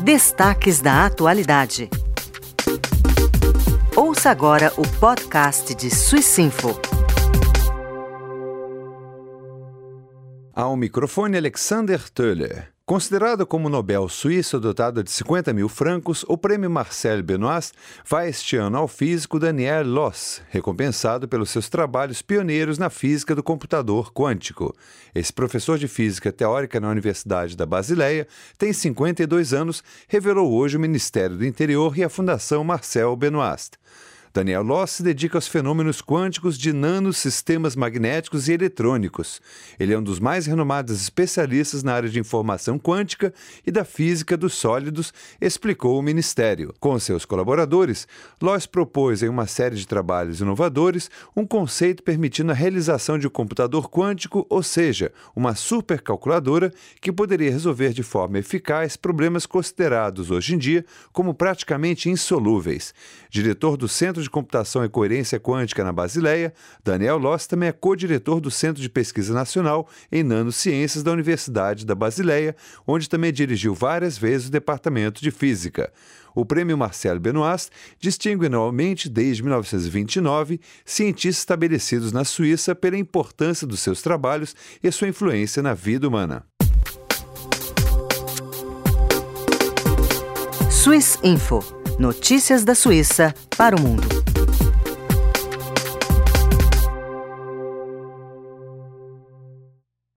Destaques da atualidade. Ouça agora o podcast de Swissinfo. Ao microfone Alexander Töller. Considerado como Nobel suíço dotado de 50 mil francos, o prêmio Marcel Benoist vai este ano ao físico Daniel Loos, recompensado pelos seus trabalhos pioneiros na física do computador quântico. Esse professor de física teórica na Universidade da Basileia tem 52 anos, revelou hoje o Ministério do Interior e a Fundação Marcel Benoist. Daniel Loos se dedica aos fenômenos quânticos de nanosistemas magnéticos e eletrônicos. Ele é um dos mais renomados especialistas na área de informação quântica e da física dos sólidos, explicou o Ministério. Com seus colaboradores, Loos propôs em uma série de trabalhos inovadores um conceito permitindo a realização de um computador quântico, ou seja, uma supercalculadora que poderia resolver de forma eficaz problemas considerados hoje em dia como praticamente insolúveis. Diretor do Centro de Computação e Coerência Quântica na Basileia, Daniel Loos também é co-diretor do Centro de Pesquisa Nacional em Nanociências da Universidade da Basileia, onde também dirigiu várias vezes o Departamento de Física. O prêmio Marcel Benoist distingue anualmente, desde 1929, cientistas estabelecidos na Suíça pela importância dos seus trabalhos e sua influência na vida humana. Swissinfo. Notícias da Suíça para o mundo.